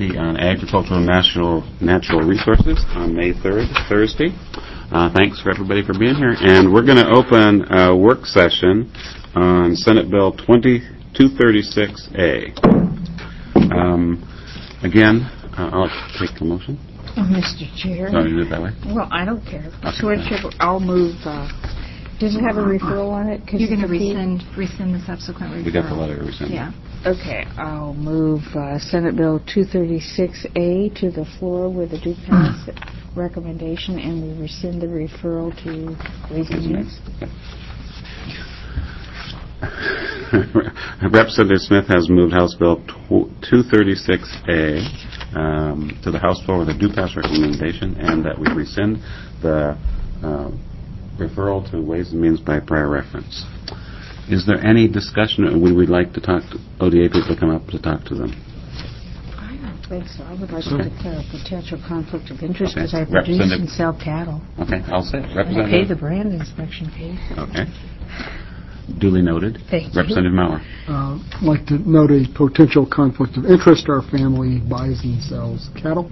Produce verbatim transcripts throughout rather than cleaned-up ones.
Committee on Agricultural and National Natural Resources on May third, Thursday. Uh, thanks for everybody for being here. And we're going to open a work session on Senate Bill twenty-two thirty-six A. Um, again, uh, I'll take the motion. Oh, Mister Chair. Oh, you do it that way? Well, I don't care. Okay. Whichever, I'll move. Uh, does it have a referral on it? You're going to rescind rescind the subsequent referral. We got the letter to rescind. Yeah. Okay, I'll move uh, Senate Bill two thirty-six A to the floor with a due pass recommendation, and we rescind the referral to Ways and Means. Representative Smith has moved House Bill two thirty-six A um, to the House floor with a due pass recommendation, and that we rescind the uh, referral to Ways and Means by prior reference. Is there any discussion, or would we like to talk to O D A people to come up to talk to them? I don't think so. I would like to declare a potential conflict of interest because Okay. I produce and sell cattle. Okay, I'll say it. And I Representative. pay the brand inspection fee. Okay. Duly noted. Thank you. Representative Maurer. Uh, I'd like to note a potential conflict of interest. Our family buys and sells cattle.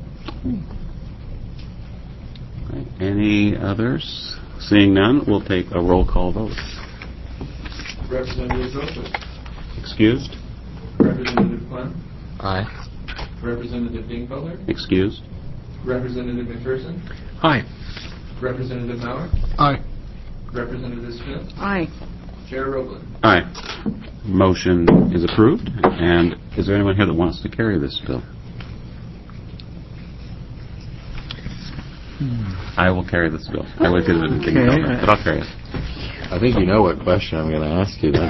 Okay. Any others? Seeing none, we'll take a roll call vote. Representative Joseph. Excused? Representative Clem. Aye. Representative Dingfelder. Excused? Representative McPherson. Aye. Representative Maurer. Aye. Representative Smith. Aye. Chair Roebling. Aye. Motion is approved. And is there anyone here that wants to carry this bill? I will carry this bill. I would do it in Dingfelder, but I'll carry it. I think you know what question I'm going to ask you.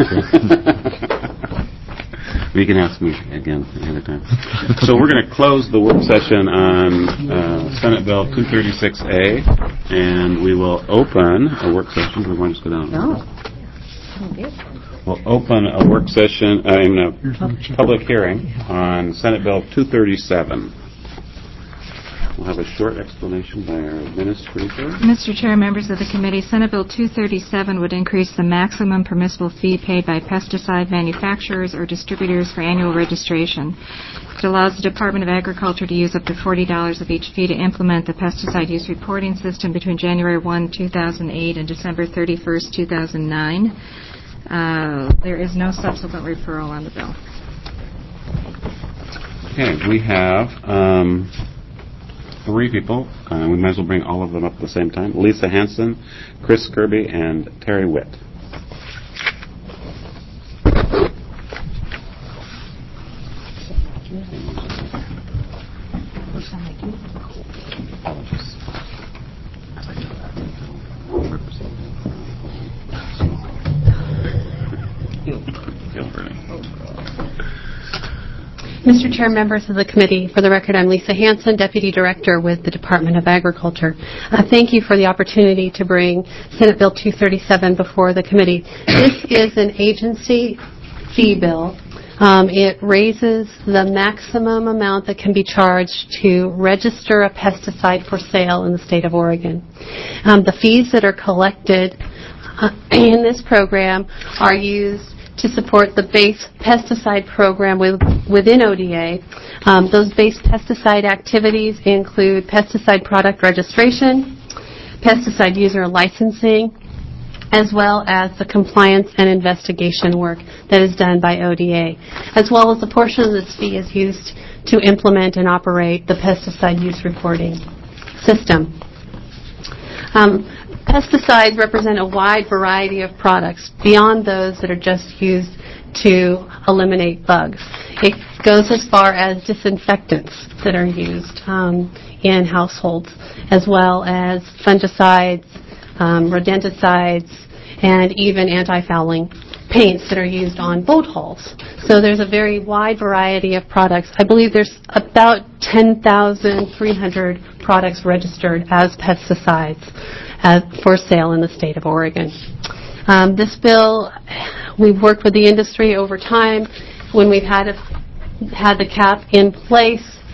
You can ask me again another time. So we're going to close the work session on uh, Senate Bill two thirty-six A, and we will open a work session. Do we want to just go down? No. We'll open a work session, uh, I mean a public hearing on Senate Bill two thirty-seven. We'll have a short explanation by our administrator. Mister Chair, members of the committee, Senate Bill two thirty-seven would increase the maximum permissible fee paid by pesticide manufacturers or distributors for annual registration. It allows the Department of Agriculture to use up to forty dollars of each fee to implement the pesticide use reporting system between January first, two thousand eight and December thirty-first, two thousand nine. Uh, there is no subsequent referral on the bill. Okay, we have um, three people. Uh, we might as well bring all of them up at the same time. Lisa Hanson, Chris Kirby, and Terry Witt. Mister Chair, members of the committee, for the record, I'm Lisa Hanson, Deputy Director with the Department of Agriculture. Uh, thank you for the opportunity to bring Senate Bill two thirty-seven before the committee. This is an agency fee bill. Um, it raises the maximum amount that can be charged to register a pesticide for sale in the state of Oregon. Um, the fees that are collected uh, in this program are used to support the base pesticide program with, within O D A. Um, those base pesticide activities include pesticide product registration, pesticide user licensing, as well as the compliance and investigation work that is done by O D A, as well as a portion of this fee is used to implement and operate the pesticide use reporting system. Um, Pesticides represent a wide variety of products beyond those that are just used to eliminate bugs. It goes as far as disinfectants that are used um, in households, as well as fungicides, um, rodenticides, and even anti-fouling paints that are used on boat hulls. So there's a very wide variety of products. I believe there's about ten thousand three hundred products registered as pesticides uh, for sale in the state of Oregon. Um, this bill, we've worked with the industry over time. When we've had a, had the cap in place,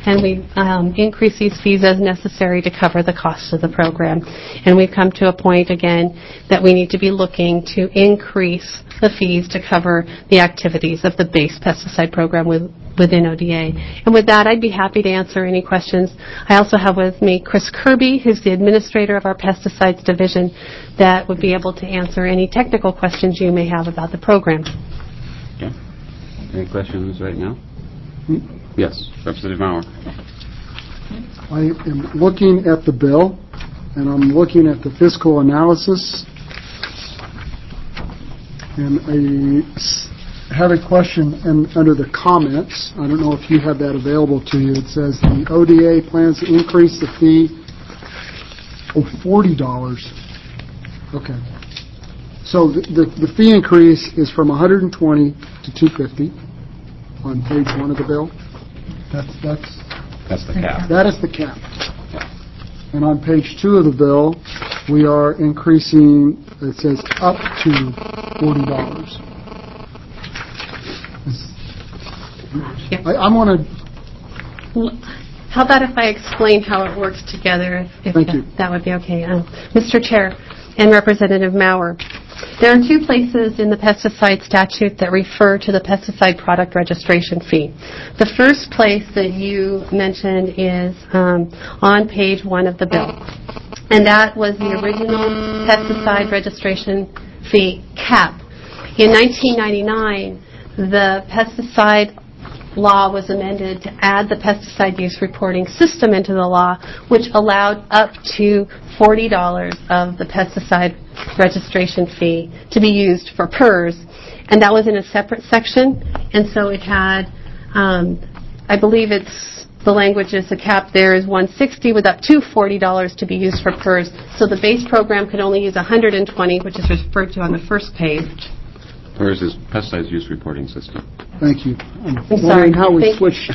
and we um, increase these fees as necessary to cover the cost of the program. And we've come to a point, again, that we need to be looking to increase the fees to cover the activities of the base pesticide program with, within O D A. And with that, I'd be happy to answer any questions. I also have with me Chris Kirby, who's the administrator of our pesticides division, that would be able to answer any technical questions you may have about the program. Okay. Any questions right now? Yes, Representative Maurer. I am looking at the bill, and I'm looking at the fiscal analysis, and I s- have a question and under the comments. I don't know if you have that available to you. It says the O D A plans to increase the fee of forty dollars. Okay. So the, the, the fee increase is from one hundred twenty to two hundred fifty on page one of the bill. That's, that's, That's the cap. that is the cap. And on page two of the bill, we are increasing, it says up to forty dollars. I, I want to, How about if I explain how it works together, if, if Thank that, you. that would be okay. Uh, Mister Chair and Representative Maurer, there are two places in the pesticide statute that refer to the pesticide product registration fee. The first place that you mentioned is um, on page one of the bill, and that was the original pesticide registration fee cap. In nineteen ninety-nine, the pesticide law was amended to add the pesticide use reporting system into the law, which allowed up to forty dollars of the pesticide registration fee to be used for P E R S, and that was in a separate section. And so it had, um, I believe it's, the language is the cap there is one hundred sixty dollars with up to forty dollars to be used for P E R S. So the base program could only use one hundred twenty dollars, which is referred to on the first page. P E R S is Pesticides Use Reporting System. thank you. I'm I'm sorry. wondering how we Thank you. switched.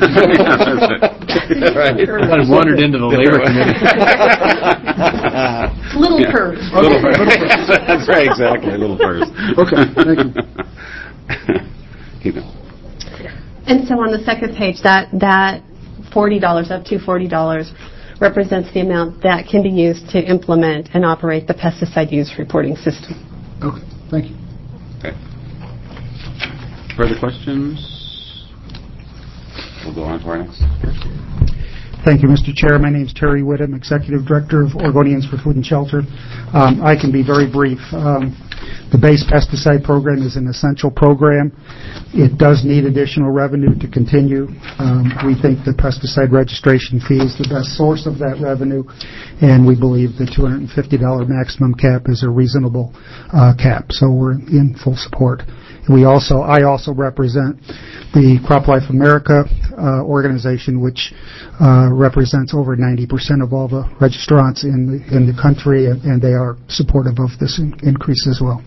Kind of wandered into the labor committee. Little P E R S. Little P E R S. That's right, exactly. Little P E R S. Okay, thank you. Keep it. And so on the second page, that, that forty dollars, up to forty dollars, represents the amount that can be used to implement and operate the pesticide use reporting system. Okay, thank you. Okay. Further questions? We'll go on to our next person. Thank you, Mister Chair. My name is Terry Whittam, Executive Director of Oregonians for Food and Shelter. Um, I can be very brief. Um, the base pesticide program is an essential program. It does need additional revenue to continue. Um, we think the pesticide registration fee is the best source of that revenue, and we believe the two hundred fifty dollars maximum cap is a reasonable uh, cap. So we're in full support. We also, I also represent the CropLife America uh, organization, which uh, represents over ninety percent of all the registrants in the, in the country, and, and they are supportive of this in, increase as well.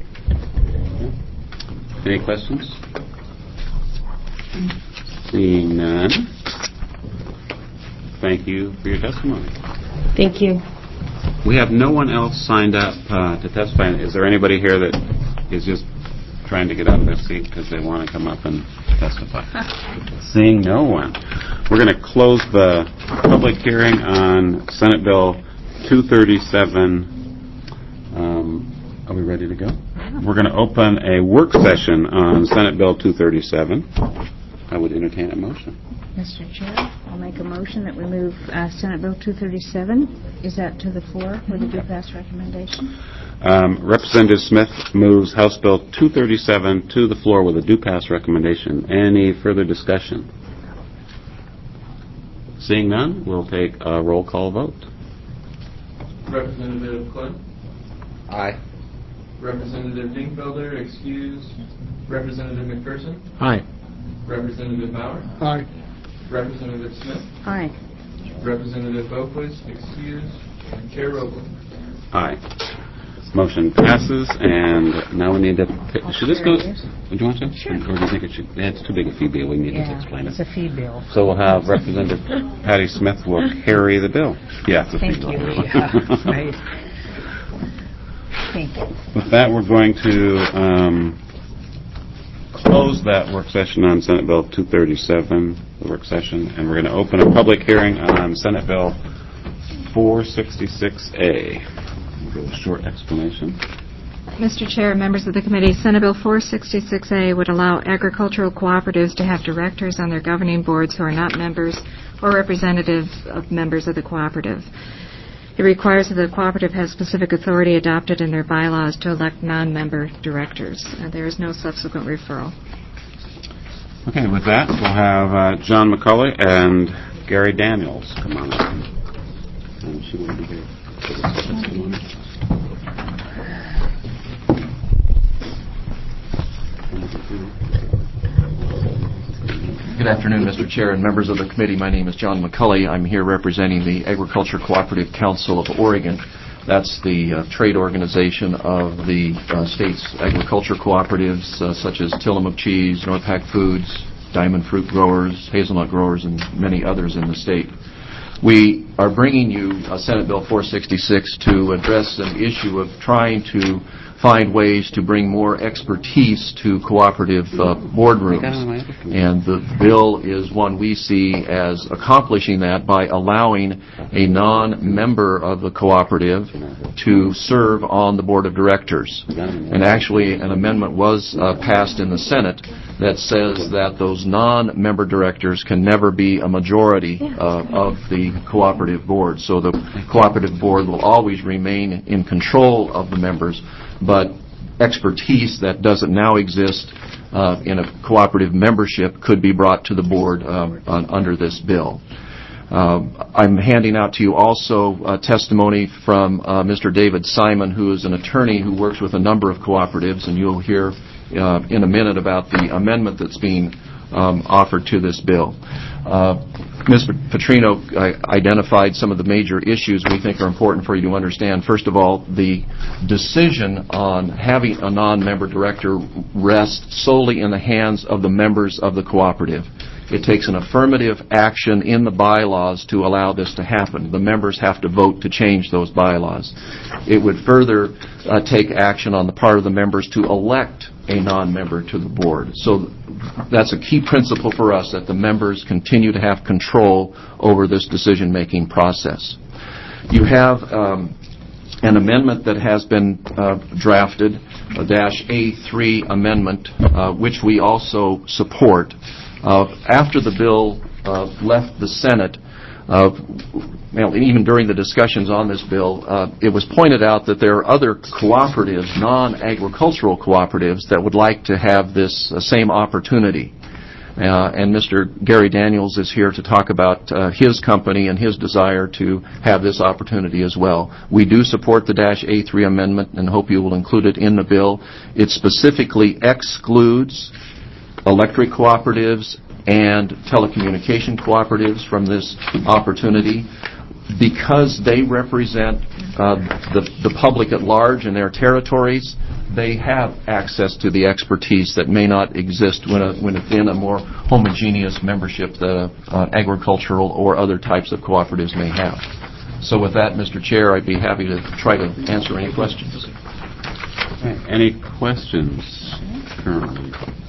Any questions? Seeing none. Thank you for your testimony. Thank you. We have no one else signed up uh, to testify. Is there anybody here that is just trying to get out of their seat because they want to come up and testify? Seeing no one. We're going to close the public hearing on Senate Bill two thirty-seven. Um, are we ready to go? We're going to open a work session on Senate Bill two thirty-seven. I would entertain a motion. Mister Chair, I'll make a motion that we move uh, Senate Bill two thirty-seven. Is that to the floor with a due pass recommendation? Um, Representative Smith moves House Bill two thirty-seven to the floor with a due pass recommendation. Any further discussion? Seeing none, we'll take a roll call vote. Representative Clun, Aye. Representative Dingfelder, excused. Representative McPherson, Aye. Representative Maurer, Aye. Representative Smith, Aye. Representative Boquist, excused, and Chair Robles. Aye. Motion passes, and now we need to... Pick, should this go... Would you want to? Sure. Or do you think it should... Yeah, it's too big a fee bill. We need Yeah, to explain it's it. a fee bill. So we'll have Representative Patty Smith will carry the bill. Yeah, it's a Thank fee you. bill. Yeah, right. Thank you. With that, we're going to um, close that work session on Senate Bill two thirty-seven, the work session, and we're going to open a public hearing on Senate Bill four sixty-six A. We'll give a short explanation. Mister Chair, members of the committee, Senate Bill four sixty-six A would allow agricultural cooperatives to have directors on their governing boards who are not members or representatives of members of the cooperative. It requires that the cooperative has specific authority adopted in their bylaws to elect non-member directors. Uh, there is no subsequent referral. Okay, with that, we'll have uh, John McCulley and Gary Daniels come on up. And she will be here for the testimony. Good afternoon, Mister Chair and members of the committee. My name is John McCulley. I'm here representing the Agriculture Cooperative Council of Oregon. That's the uh, trade organization of the uh, state's agriculture cooperatives, uh, such as Tillamook Cheese, North Pack Foods, Diamond Fruit Growers, Hazelnut Growers, and many others in the state. We are bringing you uh, Senate Bill four sixty-six to address an issue of trying to find ways to bring more expertise to cooperative uh, boardrooms. And the bill is one we see as accomplishing that by allowing a non-member of the cooperative to serve on the board of directors. And actually, an amendment was uh, passed in the Senate that says that those non-member directors can never be a majority uh, of the cooperative board. So the cooperative board will always remain in control of the members, but expertise that doesn't now exist uh, in a cooperative membership could be brought to the board um, on, under this bill. Uh, I'm handing out to you also uh, testimony from uh, Mister David Simon, who is an attorney who works with a number of cooperatives, and you'll hear uh, in a minute about the amendment that's being um, offered to this bill. Uh, Mister Petrino uh, identified some of the major issues we think are important for you to understand. First of all, the decision on having a non-member director rests solely in the hands of the members of the cooperative. It takes an affirmative action in the bylaws to allow this to happen. The members have to vote to change those bylaws. It would further uh, take action on the part of the members to elect a non-member to the board. So that's a key principle for us, that the members continue to have control over this decision-making process. You have um, an amendment that has been uh, drafted, a dash A three amendment, uh, which we also support. Uh, after the bill uh, left the Senate, uh, well, even during the discussions on this bill, uh, it was pointed out that there are other cooperatives, non-agricultural cooperatives, that would like to have this uh, same opportunity. Uh, and Mister Gary Daniels is here to talk about uh, his company and his desire to have this opportunity as well. We do support the dash A three amendment and hope you will include it in the bill. It specifically excludes electric cooperatives and telecommunication cooperatives from this opportunity because they represent uh, the, the public at large in their territories. They have access to the expertise that may not exist when, a, when within a more homogeneous membership that uh, agricultural or other types of cooperatives may have. So with that, Mister Chair, I'd be happy to try to answer any questions. Okay. Any questions currently?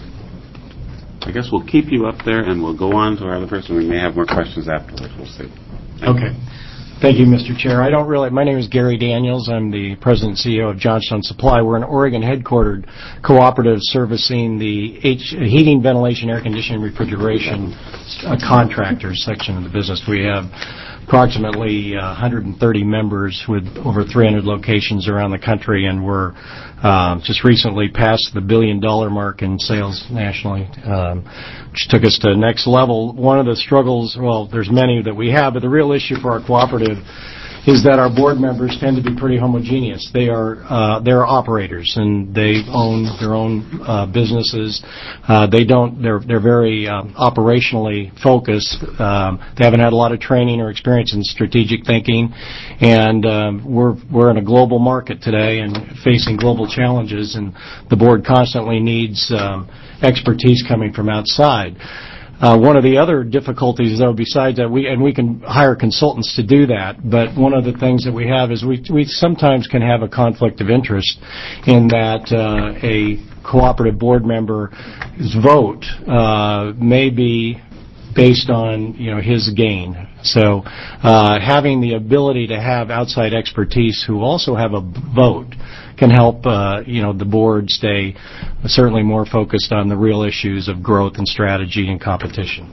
I guess we'll keep you up there, and we'll go on to our other person. We may have more questions afterwards. We'll see. Thank okay. You. Thank you, Mister Chair. I don't really. My name is Gary Daniels. I'm the president and C E O of Johnstone Supply. We're an Oregon-headquartered cooperative servicing the H, heating, ventilation, air conditioning, refrigeration uh, contractors section of the business. We have approximately uh, one hundred thirty members with over three hundred locations around the country, and we're uh, just recently passed the billion dollar mark in sales nationally, um, which took us to the next level. One of the struggles, well, there's many that we have, but the real issue for our cooperative is that our board members tend to be pretty homogeneous. They are uh, they're operators, and they own their own uh, businesses. Uh, they don't. They're they're very um, operationally focused. Um, they haven't had a lot of training or experience in strategic thinking, and um, we're we're in a global market today and facing global challenges. And the board constantly needs um, expertise coming from outside. Uh, one of the other difficulties, though, besides that, we and we can hire consultants to do that, but one of the things that we have is we we sometimes can have a conflict of interest in that uh, a cooperative board member's vote uh, may be based on, you know, his gain. So uh, having the ability to have outside expertise who also have a vote can help, uh, you know, the board stay certainly more focused on the real issues of growth and strategy and competition.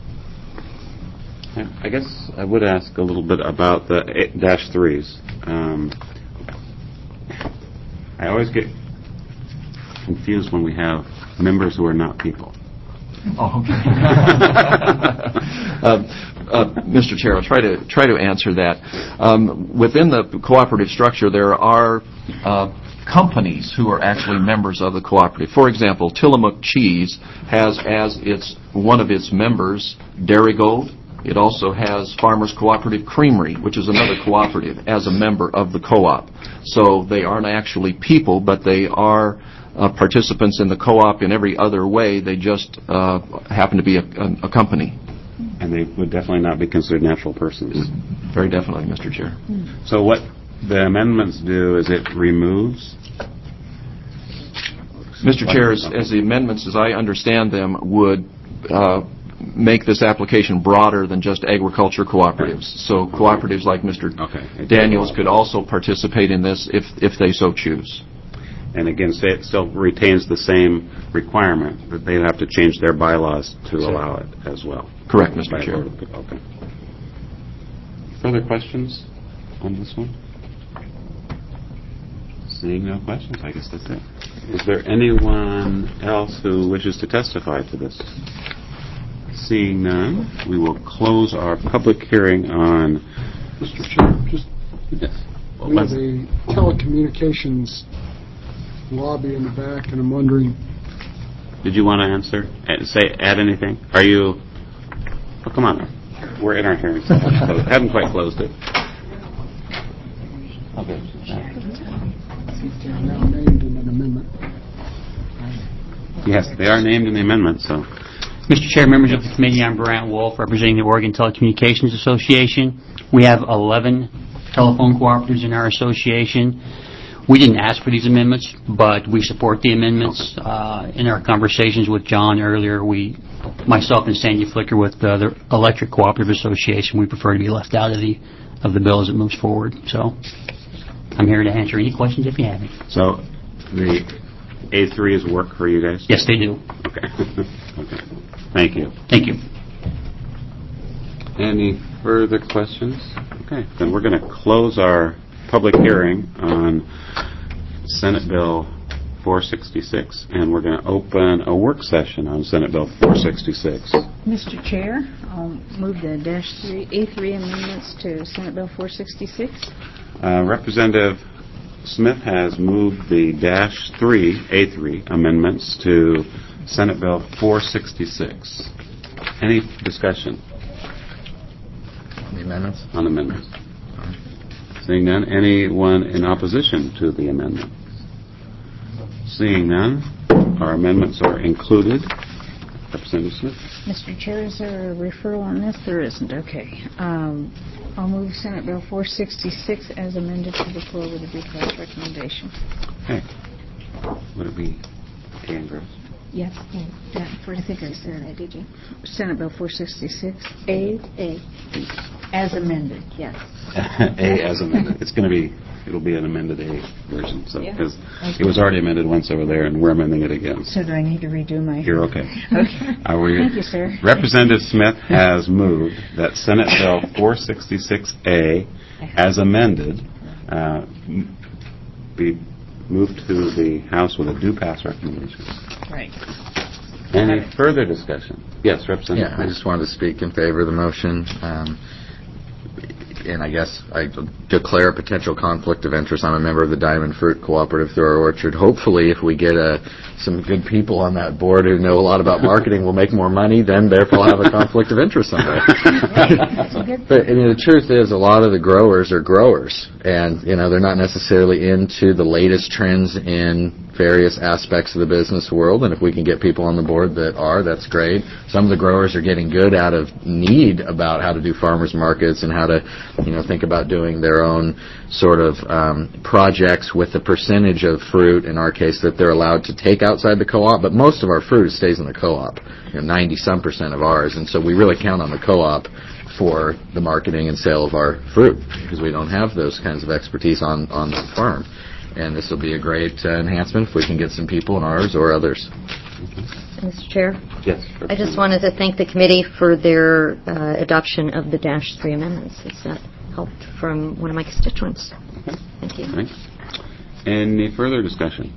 I guess I would ask a little bit about the eight dash threes. Um, I always get confused when we have members who are not people. Oh, okay. uh, uh, Mister Chair, I'll try to try to answer that. Um, within the cooperative structure, there are uh, companies who are actually members of the cooperative. For example, Tillamook Cheese has as its one of its members Dairygold. It also has Farmers Cooperative Creamery, which is another cooperative, as a member of the co-op. So they aren't actually people, but they are Uh, participants in the co-op in every other way. They just uh, happen to be a, a, a company. And they would definitely not be considered natural persons. Very definitely, Mister Chair. So what the amendments do is it removes? Mister Chair, as, as the amendments, as I understand them, would uh, make this application broader than just agriculture cooperatives. So cooperatives like Mister Okay. Daniels could also participate in this if, if they so choose. And again, say it still retains the same requirement, that they'd have to change their bylaws to allow it as well. Correct, Mister By Chair. vote. Okay. Further questions on this one? Seeing no questions, I guess that's it. Is there anyone else who wishes to testify to this? Seeing none, we will close our public hearing on... Mister Chair, just, Yes. we have a telecommunications lobby in the back, and I'm wondering... Did you want to answer? Uh, Say, add anything? Are you... Oh, come on. We're in our hearing. So haven't quite closed it. Okay. They're now named in an amendment. Yes, they are named in the amendment, so... Mister Chair, members of the committee, I'm Brant Wolf, representing the Oregon Telecommunications Association. We have eleven telephone cooperatives in our association. We didn't ask for these amendments, but we support the amendments. Uh, in our conversations with John earlier, we, myself and Sandy Flicker with uh, the Electric Cooperative Association, we prefer to be left out of the of the bill as it moves forward. So I'm here to answer any questions if you have any. So the A three is work for you guys? Yes, they do. Okay. Okay. Thank you. Thank you. Any further questions? Okay, then we're going to close our public hearing on Senate Bill four sixty-six, and we're going to open a work session on Senate Bill four sixty-six. Mister Chair, I'll move the dash three, A three amendments to Senate Bill four sixty-six. Uh, Representative Smith has moved the dash three, A three amendments to Senate Bill four sixty-six. Any discussion The amendments? on amendments? Seeing none, anyone in opposition to the amendment? Seeing none, our amendments are included. Representative Smith. Mister Chair, is there a referral on this? There isn't. Okay. Um, I'll move Senate Bill four sixty-six as amended to the floor with a due class recommendation. Okay. Would it be Dan Gross? Yes. I think I said that, did you? Senate Bill four sixty-six, A. A. As amended, yes. A as amended. It's going to be, it'll be an amended A version, so, Yeah. because it was already amended once over there, and we're amending it again. So do I need to redo my... You're okay. Okay. Are we- Thank you, sir. Representative Smith has moved that Senate Bill four sixty-six A, as amended, uh, m- be moved to the House with a due pass recommendation. Right. Any further discussion? Yes, Representative. Yeah, I just wanted to speak in favor of the motion. Um, and I guess I declare a potential conflict of interest. I'm a member of the Diamond Fruit Cooperative through our orchard. Hopefully, if we get uh, some good people on that board who know a lot about marketing, we'll make more money, then therefore have a conflict of interest someday. But I mean, the truth is, a lot of the growers are growers, and you know they're not necessarily into the latest trends in various aspects of the business world, and if we can get people on the board that are, that's great. Some of the growers are getting good out of need about how to do farmers markets and how to, you know, think about doing their own sort of um, projects with the percentage of fruit, in our case, that they're allowed to take outside the co-op. But most of our fruit stays in the co-op, you know, ninety some percent of ours, and so we really count on the co-op for the marketing and sale of our fruit, because we don't have those kinds of expertise on, on the farm. And this will be a great uh, enhancement if we can get some people in ours or others. Mister Chair? Yes. I just wanted to thank the committee for their uh, adoption of the Dash three amendments. It's uh, helped from one of my constituents. Okay. Thank you. Thanks. Any further discussion?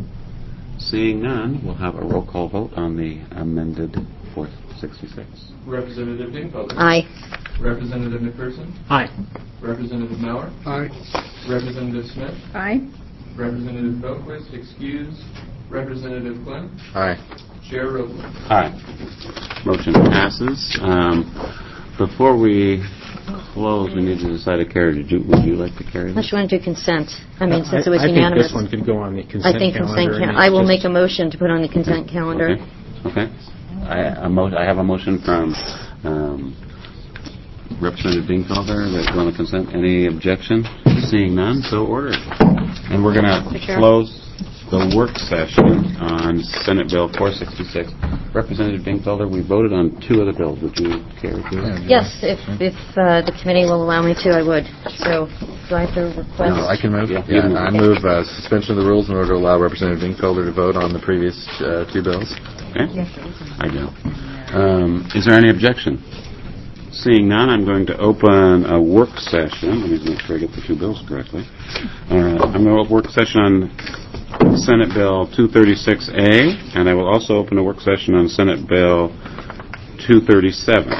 Seeing none, we'll have a roll call vote on the amended four sixty-six. Representative Dingfelder. Aye. Representative McPherson. Aye. Representative Maurer. Aye. Representative Smith. Aye. Representative Boquist, excused. Representative Quinn. Aye. Chair Robles. Aye. Motion passes. Um, before we close, we need to decide a carry. Did you, would you like to carry Unless this? you want to do consent. I mean, since it was I think unanimous. this one could go on the consent I think calendar. consent. and Can- it's I will just- make a motion to put on the consent calendar. Okay. Okay. I, a mo- I have a motion from um, Representative Dingfelder that go on the consent. Any objection? Seeing none, so ordered. And we're going to Mister Chair? close the work session on Senate Bill four sixty-six. Representative Dingfelder, we voted on two other bills. Would you care to? Yes, if, if uh, the committee will allow me to, I would. So, do I have to request? No, I can move. Yeah, Yeah, you I move. move uh, suspension of the rules in order to allow Representative Dingfelder to vote on the previous uh, two bills. Okay. I do. Um, is there any objection? Seeing none, I'm going to open a work session. Let me make sure I get the two bills correctly. Uh, I'm going to open a work session on Senate Bill two thirty-six A, and I will also open a work session on Senate Bill two thirty-seven.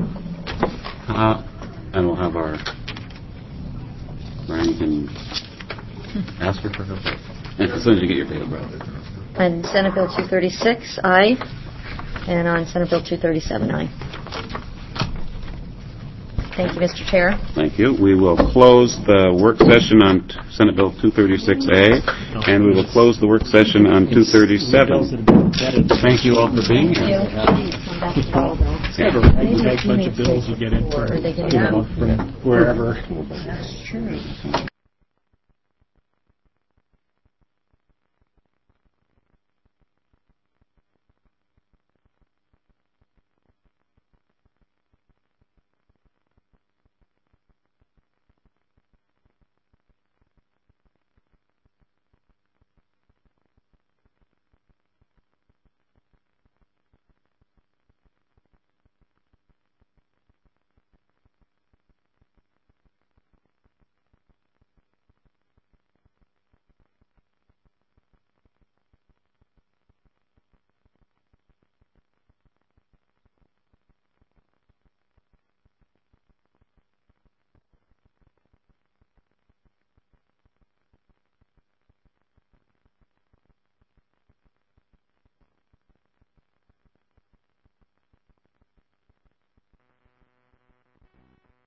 Uh, and we'll have our... Brian, you can ask her for help. As soon as you get your paper, brother. On Senate Bill two thirty-six, aye. And on Senate Bill two thirty-seven, aye. Thank you, Mister Chair. Thank you. We will close the work session on t- Senate Bill two thirty-six A, and we will close the work session on two thirty-seven. Thank you all for being here. Big bunch of bills you get in for, Are they getting you know, out? from wherever. That's true.